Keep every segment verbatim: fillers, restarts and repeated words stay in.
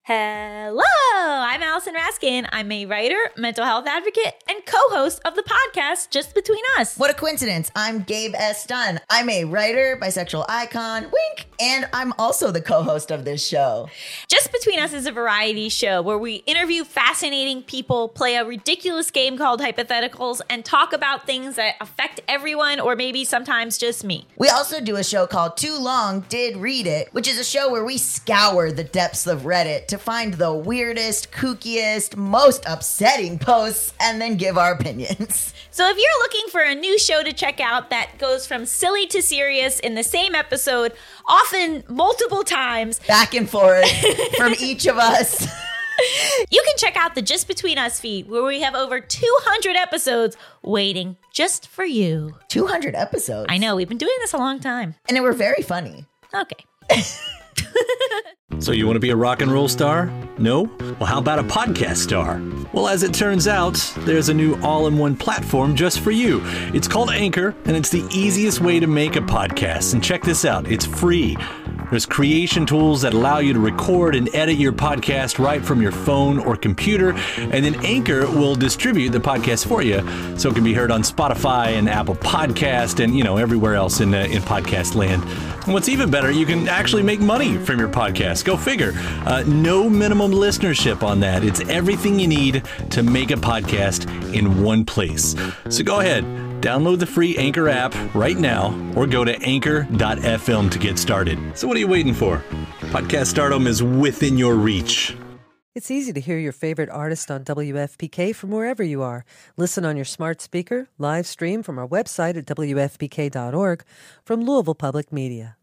Hello, I'm Allison Raskin. I'm a writer, mental health advocate, and co-host of the podcast Just Between Us. What a coincidence. I'm Gabe S. Dunn. I'm a writer, bisexual icon, wink, and I'm also the co-host of this show. Just Between Us is a variety show where we interview fascinating people, play a ridiculous game called Hypotheticals, and talk about things that affect everyone or maybe sometimes just me. We also do a show called Too Long Did Read It, which is a show where we scour the depths of Reddit to find the weirdest, kookiest, most upsetting posts and then give our opinions. So if you're looking for a new show to check out that goes from silly to serious in the same episode, often multiple times, back and forth from each of us, you can check out the Just Between Us feed where we have over two hundred episodes waiting just for you. two hundred episodes? I know, we've been doing this a long time. And they were very funny. Okay. So you want to be a rock and roll star? No? Well, how about a podcast star? Well, as it turns out, there's a new all-in-one platform just for you. It's called Anchor, and it's the easiest way to make a podcast. And check this out, it's free. There's creation tools that allow you to record and edit your podcast right from your phone or computer, and then Anchor will distribute the podcast for you so it can be heard on Spotify and Apple Podcast and, you know, everywhere else in, uh, in podcast land. And what's even better, you can actually make money from your podcast. Go figure. Uh, no minimum listenership on that. It's everything you need to make a podcast in one place. So go ahead. Download the free Anchor app right now or go to anchor dot f m to get started. So what are you waiting for? Podcast stardom is within your reach. It's easy to hear your favorite artist on W F P K from wherever you are. Listen on your smart speaker, live stream from our website at w f p k dot org from Louisville Public Media.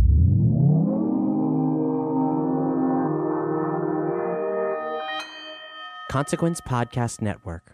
Consequence Podcast Network.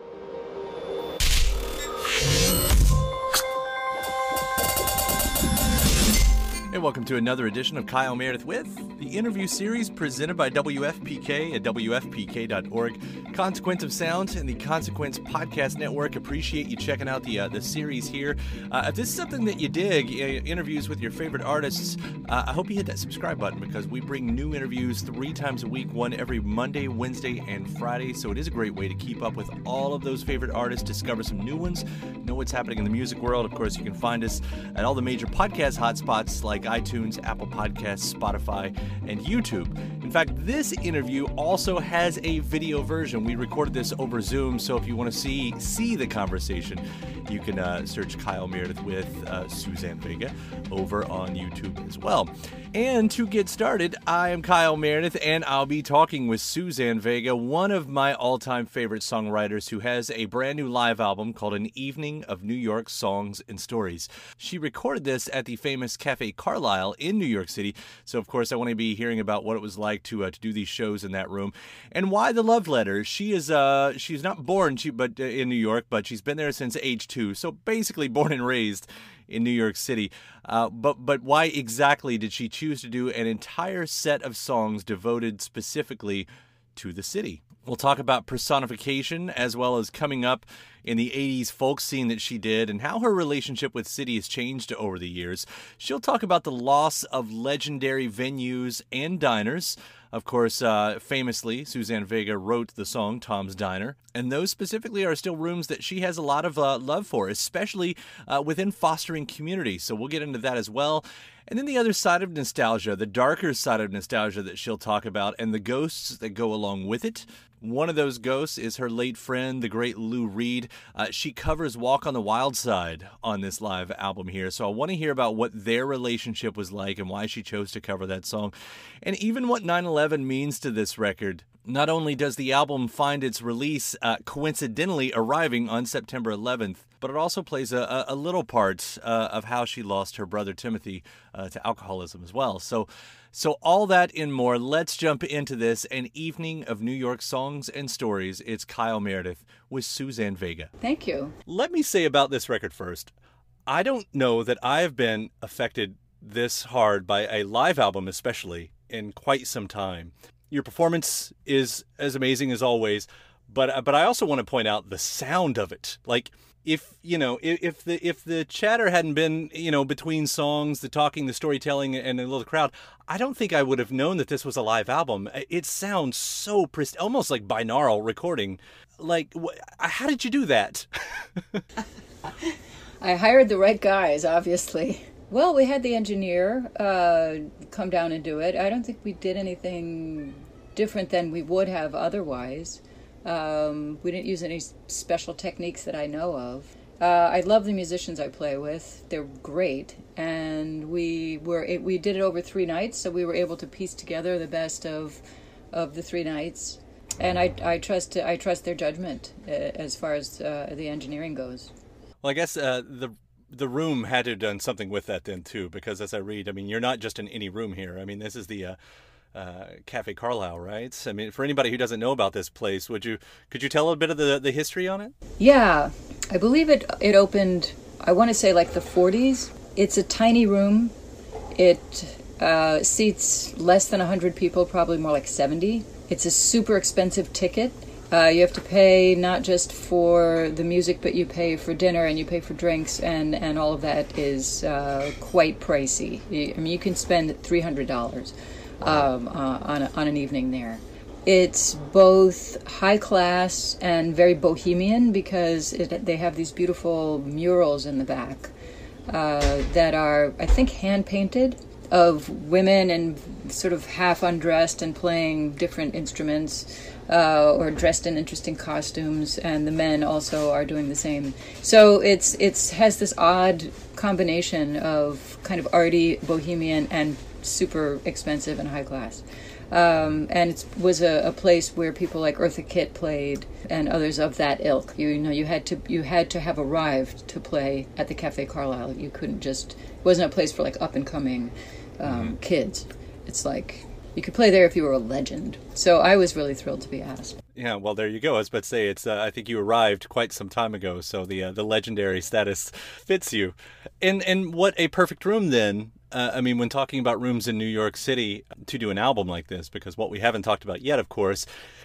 Hey, welcome to another edition of Kyle Meredith With, the interview series presented by W F P K at w f p k dot org. Consequence of Sound and the Consequence Podcast Network appreciate you checking out the uh, the series here. Uh, if this is something that you dig, uh, interviews with your favorite artists, uh, I hope you hit that subscribe button because we bring new interviews three times a week, one every Monday, Wednesday, and Friday. So it is a great way to keep up with all of those favorite artists, discover some new ones, know what's happening in the music world. Of course, you can find us at all the major podcast hotspots like iTunes, Apple Podcasts, Spotify, and YouTube. In fact, this interview also has a video version. We recorded this over Zoom, so if you want to see see the conversation, you can uh, search Kyle Meredith with uh, Suzanne Vega over on YouTube as well. And to get started, I am Kyle Meredith, and I'll be talking with Suzanne Vega, one of my all-time favorite songwriters who has a brand new live album called An Evening of New York Songs and Stories. She recorded this at the famous Cafe Carlyle in New York City, so of course I want to be hearing about what it was like to uh, to do these shows in that room, and why the love letter. She is uh she's not born she but uh, in New York, but she's been there since age two, so basically born and raised in New York City. Uh, but but why exactly did she choose to do an entire set of songs devoted specifically to the city? We'll talk about personification as well as coming up in the eighties folk scene that she did and how her relationship with city has changed over the years. She'll talk about the loss of legendary venues and diners. Of course, uh, famously, Suzanne Vega wrote the song Tom's Diner, and those specifically are still rooms that she has a lot of uh, love for, especially uh, within fostering community. So we'll get into that as well. And then the other side of nostalgia, the darker side of nostalgia that she'll talk about, and the ghosts that go along with it. One of those ghosts is her late friend, the great Lou Reed. Uh, she covers Walk on the Wild Side on this live album here, so I want to hear about what their relationship was like and why she chose to cover that song, and even what nine eleven means to this record. Not only does the album find its release uh, coincidentally arriving on September eleventh, but it also plays a, a little part uh, of how she lost her brother Timothy uh, to alcoholism as well. So So all that and more, let's jump into this, An Evening of New York Songs and Stories. It's Kyle Meredith with Suzanne Vega. Thank you. Let me say about this record first. I don't know that I've been affected this hard by a live album especially in quite some time. Your performance is as amazing as always, but but I also want to point out the sound of it. Like, if you know if, if the if the chatter hadn't been you know between songs, the talking, the storytelling, and a little crowd, I don't think I would have known that this was a live album. It sounds so prist, almost like binaural recording. Like, wh- how did you do that? I hired the right guys, obviously. Well, we had the engineer uh, come down and do it. I don't think we did anything different than we would have otherwise. Um, we didn't use any special techniques that I know of. Uh, I love the musicians I play with. They're great. And we were it, we did it over three nights, so we were able to piece together the best of of the three nights. And I, I trust I trust their judgment uh, as far as uh, the engineering goes. Well, I guess uh, the the room had to have done something with that then too, because as I read, I mean, you're not just in any room here. I mean, this is the uh, uh, Cafe Carlyle, right? I mean, for anybody who doesn't know about this place, would you could you tell a bit of the the history on it? Yeah, I believe it it opened, I want to say like the forties. It's a tiny room. It uh, seats less than one hundred people, probably more like seventy. It's a super expensive ticket. Uh, you have to pay not just for the music, but you pay for dinner and you pay for drinks, and, and all of that is uh, quite pricey. You, I mean, you can spend three hundred dollars um, uh, on, a, on an evening there. It's both high class and very bohemian because it, they have these beautiful murals in the back uh, that are, I think, hand-painted, of women and sort of half undressed and playing different instruments uh, or dressed in interesting costumes, and the men also are doing the same. So it's it's has this odd combination of kind of arty, bohemian, and super expensive and high class. Um, and it was a, a place where people like Eartha Kitt played and others of that ilk. You, you know, you had to you had to have arrived to play at the Cafe Carlyle. You couldn't just, it wasn't a place for like up and coming um, kids. It's like you could play there if you were a legend. So I was really thrilled to be asked. Yeah, well, there you go. I was about to say, it's. Uh, I think you arrived quite some time ago, so the uh, the legendary status fits you. And and what a perfect room then. Uh, I mean, when talking about rooms in New York City to do an album like this, because what we haven't talked about yet, of course,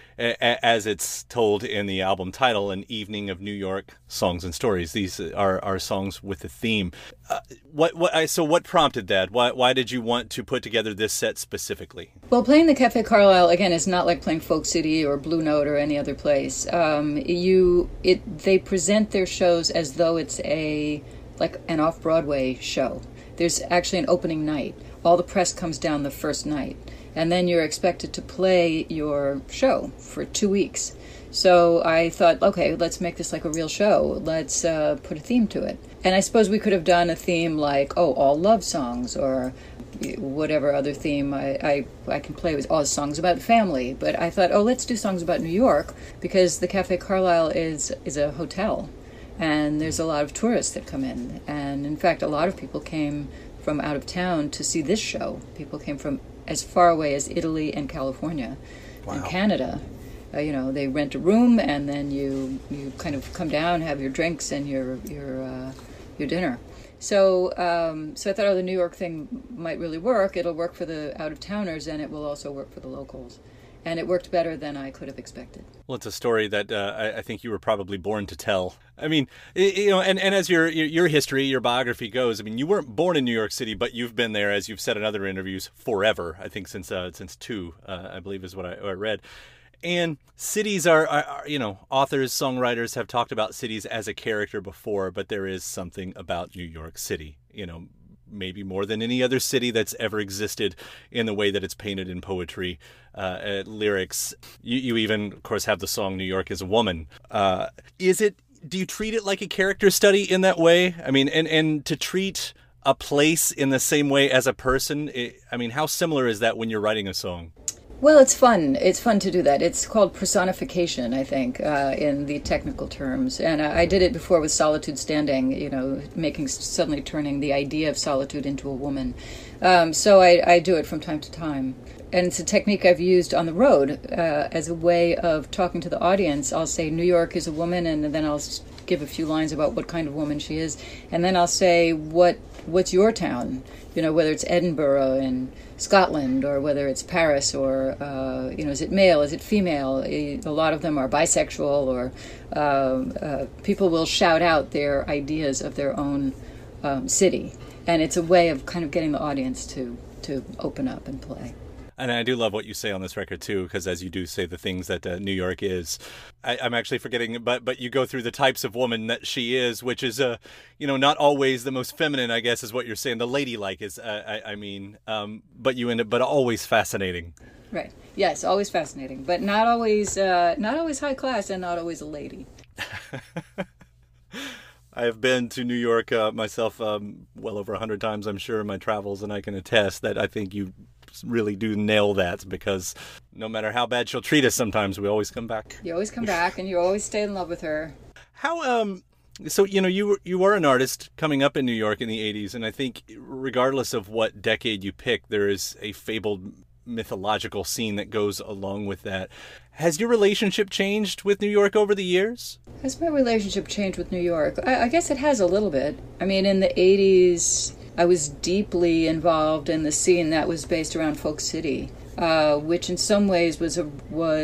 a- as it's told in the album title, An Evening of New York Songs and Stories. These are, are songs with a theme. Uh, what what I, so what prompted that? Why why did you want to put together this set specifically? Well, playing the Cafe Carlyle, again, is not like playing Folk City or Blue Note or any other place. Um, you it they present their shows as though it's a like an off-Broadway show. There's actually an opening night. All the press comes down the first night. And then you're expected to play your show for two weeks. So I thought, okay, let's make this like a real show. Let's uh, put a theme to it. And I suppose we could have done a theme like, oh, all love songs, or whatever other theme I, I, I can play with, all songs about family. But I thought, oh, let's do songs about New York, because the Cafe Carlyle is is a hotel. And there's a lot of tourists that come in. And in fact, a lot of people came from out of town to see this show. People came from as far away as Italy and California. Wow. And Canada. Uh, you know, they rent a room, and then you you kind of come down, have your drinks and your your uh, your dinner. So um, so I thought, oh, the New York thing might really work. It'll work for the out-of-towners, and it will also work for the locals. And it worked better than I could have expected. Well, it's a story that uh, I, I think you were probably born to tell. I mean, you know, and, and as your, your your history, your biography goes, I mean, you weren't born in New York City, but you've been there, as you've said in other interviews, forever. I think since uh, since two, uh, I believe is what I, what I read. And cities are, are, are, you know, authors, songwriters have talked about cities as a character before, but there is something about New York City, you know, maybe more than any other city that's ever existed in the way that it's painted in poetry, uh, uh, lyrics. You, you even, of course, have the song New York is a Woman. Uh, is it, do you treat it like a character study in that way? I mean, and, and to treat a place in the same way as a person, it, I mean, how similar is that when you're writing a song? Well, it's fun. It's fun to do that. It's called personification, I think, uh, in the technical terms. And I, I did it before with Solitude Standing, you know, making, suddenly turning the idea of solitude into a woman. Um, so I, I do it from time to time. And it's a technique I've used on the road uh, as a way of talking to the audience. I'll say New York is a woman, and then I'll give a few lines about what kind of woman she is. And then I'll say what what's your town? You know, whether it's Edinburgh in Scotland or whether it's Paris or, uh, you know, is it male, is it female? A lot of them are bisexual, or uh, uh, people will shout out their ideas of their own um, city. And it's a way of kind of getting the audience to, to open up and play. And I do love what you say on this record, too, because as you do say the things that uh, New York is, I, I'm actually forgetting, but but you go through the types of woman that she is, which is, uh, you know, not always the most feminine, I guess, is what you're saying. The ladylike is, uh, I, I mean, um, but you end up, but always fascinating. Right. Yes, always fascinating, but not always, uh, not always high class and not always a lady. I have been to New York uh, myself um, well over a hundred times, I'm sure, in my travels, and I can attest that I think you really do nail that, because no matter how bad she'll treat us, sometimes we always come back. You always come back, and you always stay in love with her. How, um, so, you know, you were, you were an artist coming up in New York in the eighties, and I think regardless of what decade you pick, there is a fabled mythological scene that goes along with that. Has your relationship changed with New York over the years? Has my relationship changed with New York? I, I guess it has a little bit. I mean, in the eighties, I was deeply involved in the scene that was based around Folk City, uh, which in some ways was a,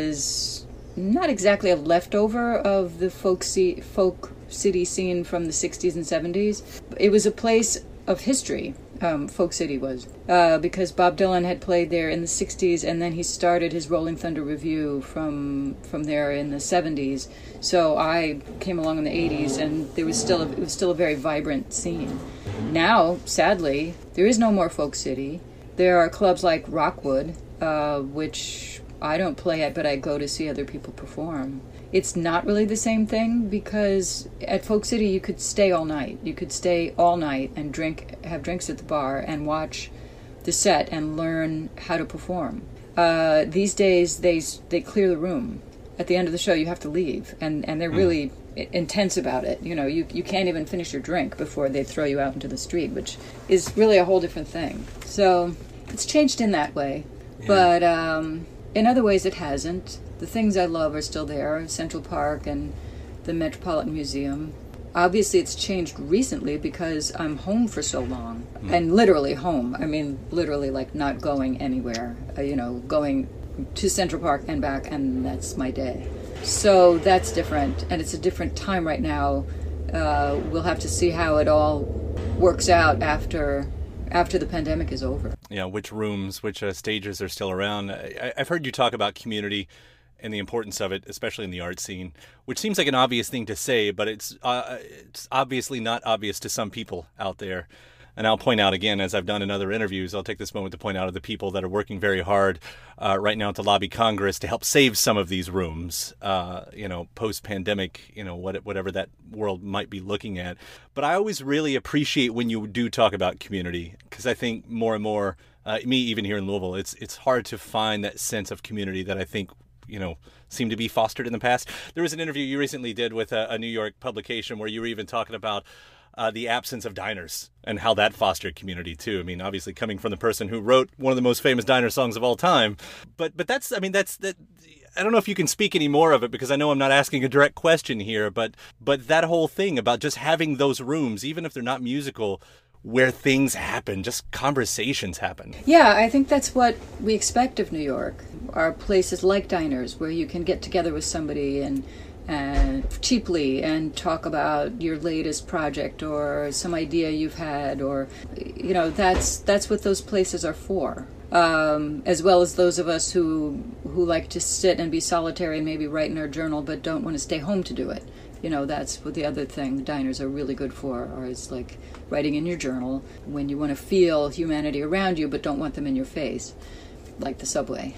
was not exactly a leftover of the folk, c- folk city scene from the sixties and seventies. It was a place of history. Um, Folk City was, uh, because Bob Dylan had played there in the sixties, and then he started his Rolling Thunder Revue from from there in the seventies. So I came along in the eighties, and there was still a, it was still a very vibrant scene. Now, sadly, there is no more Folk City. There are clubs like Rockwood, uh, which I don't play at, but I go to see other people perform. It's not really the same thing, because at Folk City you could stay all night. You could stay all night and drink, have drinks at the bar and watch the set and learn how to perform. Uh, these days they they clear the room. At the end of the show you have to leave, and, and they're really mm. intense about it. You know, you you can't even finish your drink before they throw you out into the street, which is really a whole different thing. So it's changed in that way, yeah. but um, in other ways it hasn't. The things I love are still there, Central Park and the Metropolitan Museum. Obviously, it's changed recently because I'm home for so long. Mm. And literally home. I mean, literally, like, not going anywhere. Uh, you know, going to Central Park and back, and that's my day. So that's different, and it's a different time right now. Uh, we'll have to see how it all works out after... after the pandemic is over. Yeah, which rooms, which uh, stages are still around. I, I've heard you talk about community and the importance of it, especially in the art scene, which seems like an obvious thing to say, but it's uh, it's obviously not obvious to some people out there. And I'll point out again, as I've done in other interviews, I'll take this moment to point out to the people that are working very hard uh, right now to lobby Congress to help save some of these rooms, uh, you know, post-pandemic, you know, what, whatever that world might be looking at. But I always really appreciate when you do talk about community, because I think more and more, uh, me even here in Louisville, it's it's hard to find that sense of community that I think, you know, seemed to be fostered in the past. There was an interview you recently did with a, a New York publication where you were even talking about Uh, the absence of diners and how that fostered community too. I mean, obviously coming from the person who wrote one of the most famous diner songs of all time, but but that's I mean that's that. I don't know if you can speak any more of it, because I know I'm not asking a direct question here, but but that whole thing about just having those rooms, even if they're not musical, where things happen, just conversations happen. Yeah, I think that's what we expect of New York. Are places like diners where you can get together with somebody and. and cheaply and talk about your latest project or some idea you've had, or you know, that's that's what those places are for, um, as well as those of us who who like to sit and be solitary and maybe write in our journal but don't want to stay home to do it. You know, that's what the other thing diners are really good for, or is like writing in your journal when you want to feel humanity around you but don't want them in your face, like the subway.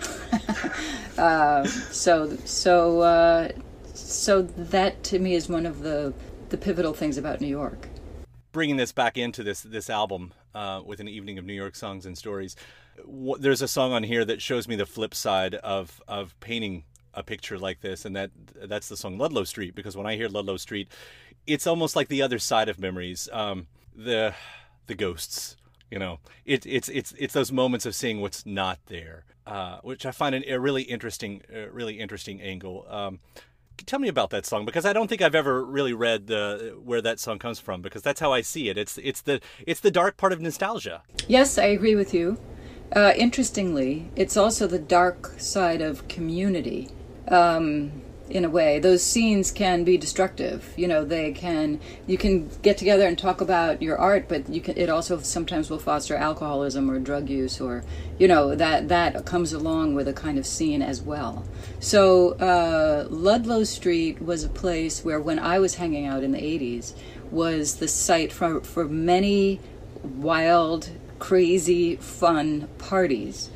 uh, so so uh, So that, to me, is one of the, the pivotal things about New York. Bringing this back into this this album uh, with an evening of New York songs and stories, w- there's a song on here that shows me the flip side of of painting a picture like this, and that that's the song Ludlow Street, because when I hear Ludlow Street, it's almost like the other side of memories, um, the the ghosts. You know, it, it's it's it's those moments of seeing what's not there, uh, which I find an, a really interesting, uh, really interesting angle. Um, Tell me about that song, because I don't think I've ever really read the, where that song comes from, because that's how I see it. It's it's the it's the dark part of nostalgia. Yes, I agree with you. Uh, interestingly, it's also the dark side of community. Um, in a way, those scenes can be destructive. You know, they can, you can get together and talk about your art, but you can, it also sometimes will foster alcoholism or drug use, or, you know, that, that comes along with a kind of scene as well. So, uh, Ludlow Street was a place where, when I was hanging out in the eighties, was the site for, for many wild, crazy, fun parties.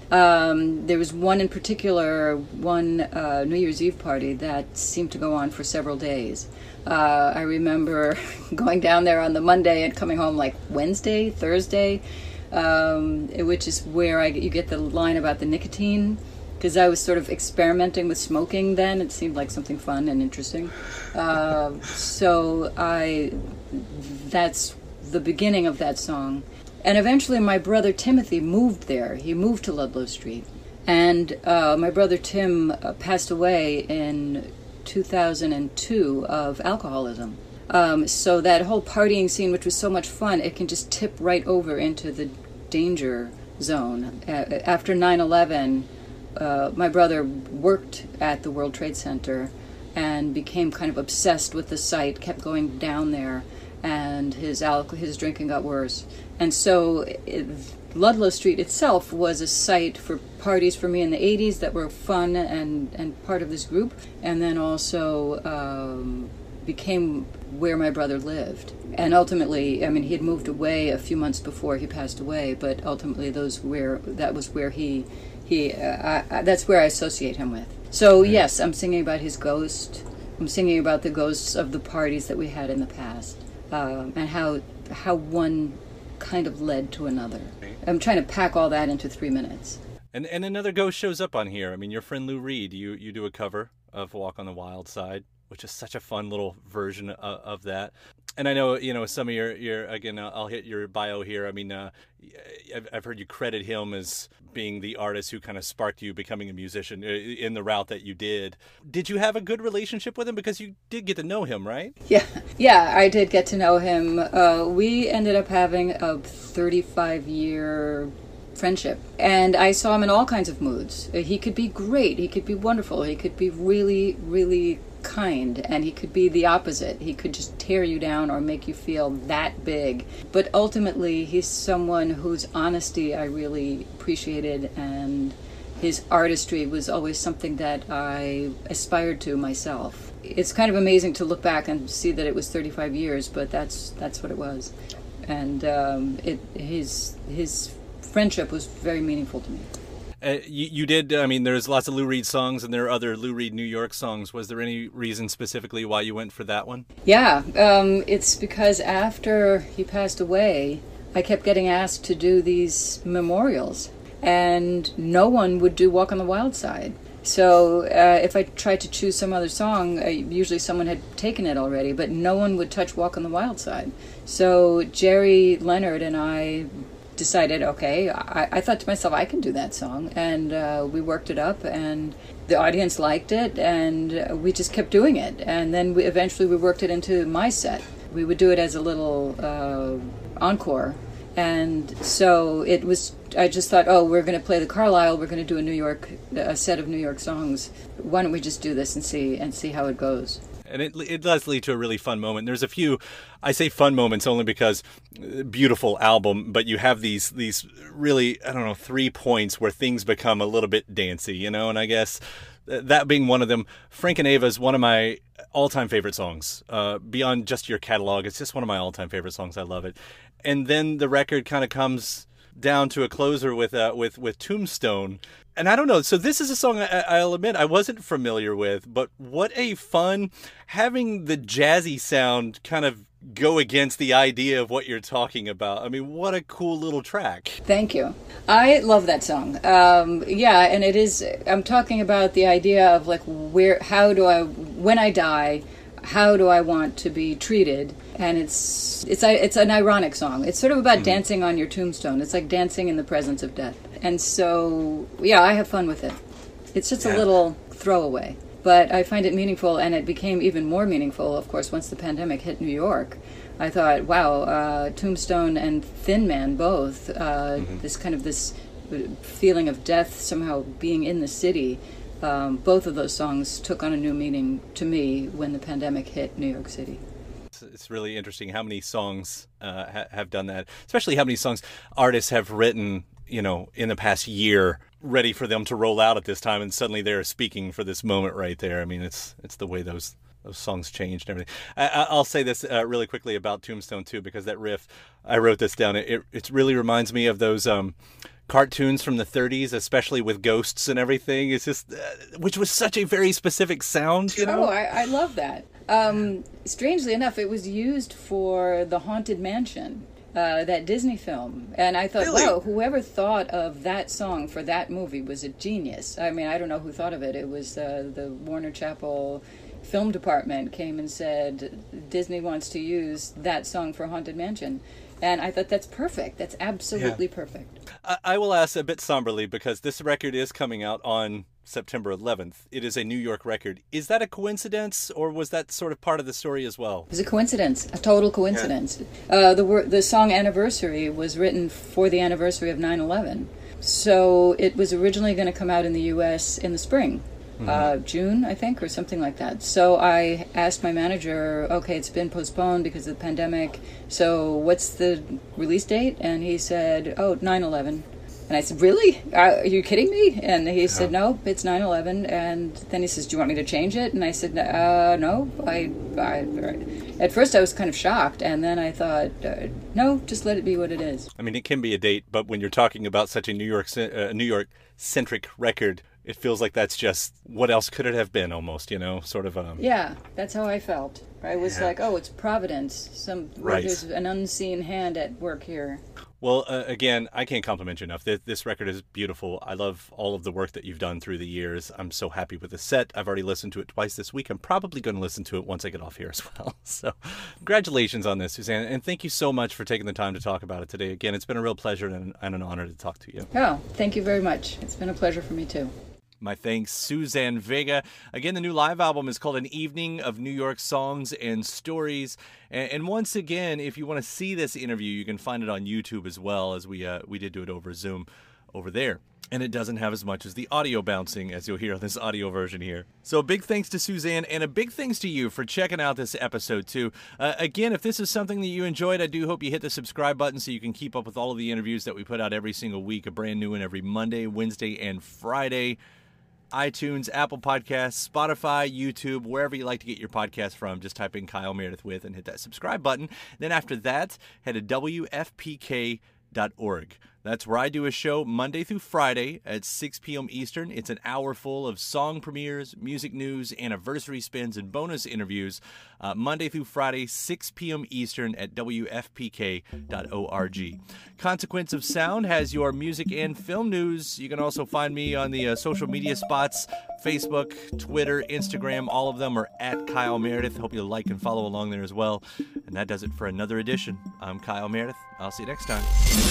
Um, there was one in particular, one uh, New Year's Eve party that seemed to go on for several days. Uh, I remember going down there on the Monday and coming home like Wednesday, Thursday, um, which is where I, you get the line about the nicotine, because I was sort of experimenting with smoking then. It seemed like something fun and interesting. Uh, so I, that's the beginning of that song. And eventually my brother Timothy moved there. He moved to Ludlow Street. And uh, my brother Tim uh, passed away in two thousand two of alcoholism. Um, so that whole partying scene, which was so much fun, it can just tip right over into the danger zone. Uh, after nine eleven, uh, my brother worked at the World Trade Center and became kind of obsessed with the site, kept going down there, and his alcohol, his drinking got worse. And so it, Ludlow Street itself was a site for parties for me in the eighties that were fun and, and part of this group, and then also um, became where my brother lived. And ultimately, I mean, he had moved away a few months before he passed away, but ultimately those where that was where he, he uh, I, I, that's where I associate him with. So yes, I'm singing about his ghost. I'm singing about the ghosts of the parties that we had in the past. Um, and how how one kind of led to another. I'm trying to pack all that into three minutes. And and another ghost shows up on here. I mean, your friend Lou Reed, you, you do a cover of Walk on the Wild Side, which is such a fun little version of, of that. And I know, you know, some of your, your again, I'll hit your bio here. I mean, uh, I've, I've heard you credit him as being the artist who kind of sparked you becoming a musician in the route that you did. Did you have a good relationship with him? Because you did get to know him, right? Yeah, yeah, I did get to know him. Uh, we ended up having a thirty-five year friendship. And I saw him in all kinds of moods. He could be great. He could be wonderful. He could be really, really kind, and he could be the opposite. He could just tear you down or make you feel that big. But ultimately, he's someone whose honesty I really appreciated, and his artistry was always something that I aspired to myself. It's kind of amazing to look back and see that it was thirty-five years, but that's that's what it was. And um, it his his friendship was very meaningful to me. Uh, you, you did, I mean, there's lots of Lou Reed songs, and there are other Lou Reed New York songs. Was there any reason specifically why you went for that one? Yeah, um, it's because after he passed away, I kept getting asked to do these memorials, and no one would do Walk on the Wild Side. So uh, if I tried to choose some other song, uh, usually someone had taken it already, but no one would touch Walk on the Wild Side. So Jerry Leonard and I decided, okay, I, I thought to myself, I can do that song. And uh, we worked it up, and the audience liked it, and we just kept doing it. And then we, eventually we worked it into my set. We would do it as a little uh, encore. And so it was, I just thought, oh, we're going to play the Carlisle, we're going to do a New York, a set of New York songs. Why don't we just do this and see and see how it goes? And it it does lead to a really fun moment. There's a few, I say fun moments only because beautiful album, but you have these these really, I don't know, three points where things become a little bit dancey, you know, and I guess that being one of them. Frank and Ava is one of my all-time favorite songs. Uh, beyond just your catalog, it's just one of my all-time favorite songs. I love it. And then the record kind of comes down to a closer with uh, with with Tombstone. And I don't know, so this is a song I, I'll admit I wasn't familiar with, but what a fun, having the jazzy sound kind of go against the idea of what you're talking about. I mean, what a cool little track. Thank you. I love that song. Um, yeah, and it is, I'm talking about the idea of like, where, how do I, when I die, how do I want to be treated? And it's it's it's an ironic song. It's sort of about mm-hmm. dancing on your tombstone. It's like dancing in the presence of death. And so, yeah, I have fun with it. It's just yeah. a little throwaway. But I find it meaningful, and it became even more meaningful, of course, once the pandemic hit New York. I thought, wow, uh, Tombstone and Thin Man both, uh, mm-hmm. this kind of this feeling of death somehow being in the city, um, both of those songs took on a new meaning to me when the pandemic hit New York City. It's really interesting how many songs uh, ha- have done that, especially how many songs artists have written, you know, in the past year, ready for them to roll out at this time, and suddenly they're speaking for this moment right there. I mean, it's it's the way those those songs changed and everything. I, I'll say this uh, really quickly about Tombstone too, because that riff, I wrote this down. It it really reminds me of those um, cartoons from the thirties, especially with ghosts and everything. It's just, uh, which was such a very specific sound, you know. Oh, I, I love that. Um, strangely enough, it was used for The Haunted Mansion. Uh, that Disney film. And I thought, really? Wow, whoever thought of that song for that movie was a genius. I mean, I don't know who thought of it. It was uh, the Warner Chappell film department came and said, Disney wants to use that song for Haunted Mansion. And I thought, that's perfect. That's absolutely yeah. perfect. I, I will ask a bit somberly, because this record is coming out on September eleventh. It is a New York record. Is that a coincidence, or was that sort of part of the story as well? It was a coincidence, a total coincidence. Yeah. Uh, the the song Anniversary was written for the anniversary of nine eleven. So it was originally going to come out in the U S in the spring. Mm-hmm. Uh, June, I think, or something like that. So I asked my manager, okay, it's been postponed because of the pandemic, so what's the release date? And he said, oh, nine eleven. And I said, really? Are you kidding me? And he said, no, it's nine eleven. And then he says, do you want me to change it? And I said, uh, no. I, I, at first I was kind of shocked, and then I thought, uh, no, just let it be what it is. I mean, it can be a date, but when you're talking about such a New York, uh, New York-centric record, it feels like that's just, what else could it have been, almost, you know, sort of. Um... Yeah, that's how I felt. I was yeah. like, oh, it's Providence. Some right. There's an unseen hand at work here. Well, uh, again, I can't compliment you enough. This, this record is beautiful. I love all of the work that you've done through the years. I'm so happy with the set. I've already listened to it twice this week. I'm probably going to listen to it once I get off here as well. So congratulations on this, Suzanne. And thank you so much for taking the time to talk about it today. Again, it's been a real pleasure and, and an honor to talk to you. Oh, thank you very much. It's been a pleasure for me, too. My thanks, Suzanne Vega. Again, the new live album is called An Evening of New York Songs and Stories. And, and once again, if you want to see this interview, you can find it on YouTube as well, as we uh, we did do it over Zoom over there. And it doesn't have as much as the audio bouncing as you'll hear on this audio version here. So a big thanks to Suzanne, and a big thanks to you for checking out this episode too. Uh, again, if this is something that you enjoyed, I do hope you hit the subscribe button so you can keep up with all of the interviews that we put out every single week, a brand new one every Monday, Wednesday, and Friday. iTunes, Apple Podcasts, Spotify, YouTube, wherever you like to get your podcast from. Just type in Kyle Meredith with and hit that subscribe button. Then after that, head to W F P K dot org. That's where I do a show Monday through Friday at six p.m. Eastern. It's an hour full of song premieres, music news, anniversary spins, and bonus interviews. Uh, Monday through Friday, six p.m. Eastern at W F P K dot org. Consequence of Sound has your music and film news. You can also find me on the uh, social media spots, Facebook, Twitter, Instagram. All of them are at Kyle Meredith. Hope you like and follow along there as well. And that does it for another edition. I'm Kyle Meredith. I'll see you next time.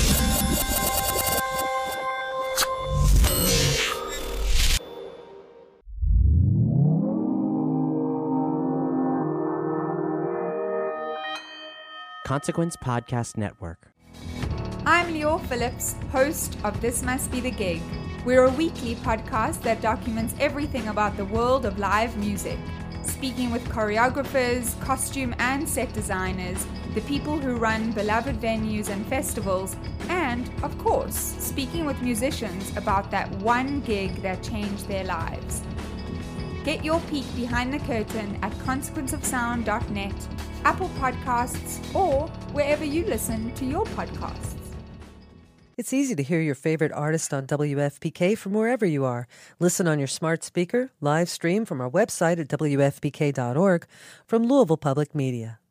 Consequence Podcast Network. I'm Lior Phillips, host of This Must Be the Gig. We're a weekly podcast that documents everything about the world of live music, speaking with choreographers, costume and set designers, the people who run beloved venues and festivals, and, of course, speaking with musicians about that one gig that changed their lives. Get your peek behind the curtain at consequence of sound dot net, Apple Podcasts, or wherever you listen to your podcasts. It's easy to hear your favorite artist on W F P K from wherever you are. Listen on your smart speaker, live stream from our website at W F P K dot org, from Louisville Public Media.